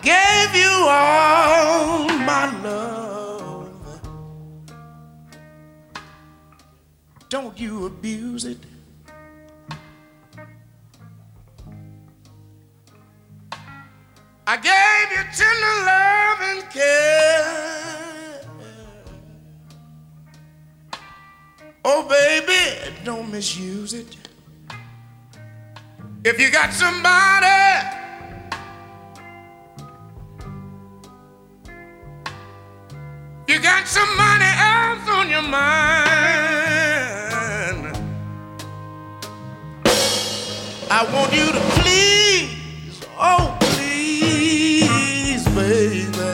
gave you all my love. Don't you abuse it. I gave you tender love and care. Oh, baby, don't misuse it. If you got somebody you got somebody else on your mind, I want you to please, oh please, baby,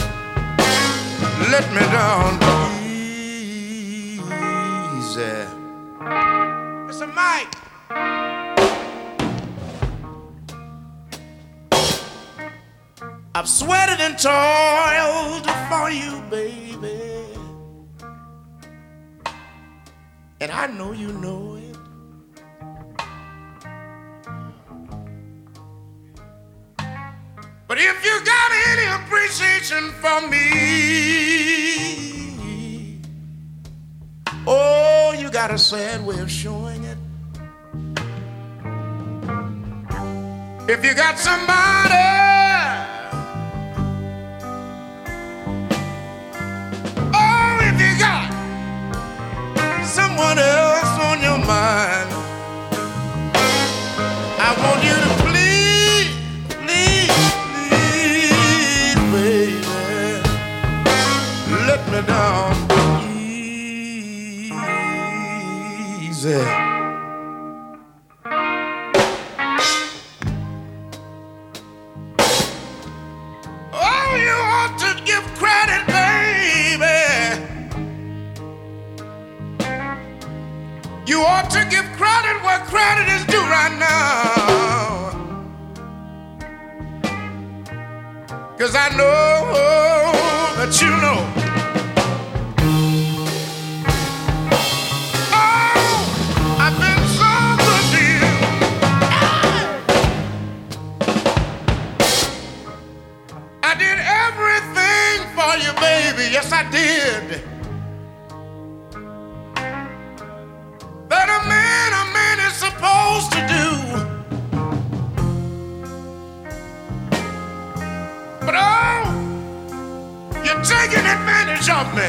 let me down, please. Mr. Mike. I've sweated and toiled for you, baby, and I know you know it. But if you got any appreciation for me, oh, you got a sad way of showing it. If you got somebody someone else on your mind, I want you to please, please, please, baby, let me down easy. Oh, you ought to give credit, baby. You ought to give credit where credit is due right now. 'Cause I know that you know. Oh, I've been so good to you. I did everything for you, baby. Yes, I did. That a man is supposed to do. But oh, you're taking advantage of me.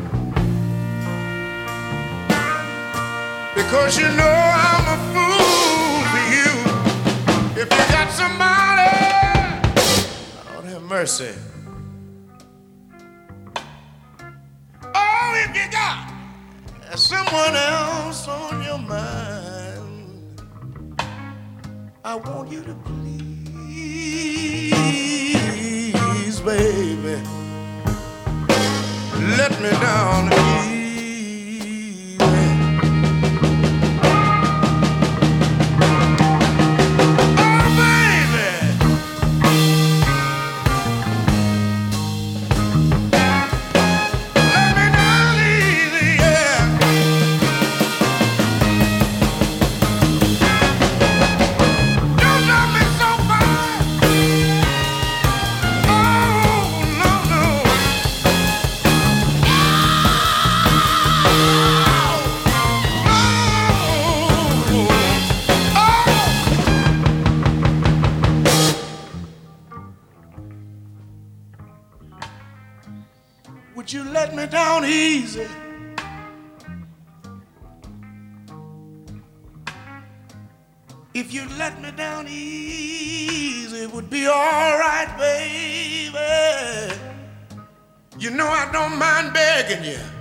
Because you know I'm a fool for you. If you got somebody, Lord have mercy. Oh, if you got someone else on your mind, I want you to please, baby, let me down easy. Oh, baby, let me down easy, yeah. Would you let me down easy? If you let me down easy, it would be all right, baby. You know I don't mind begging you.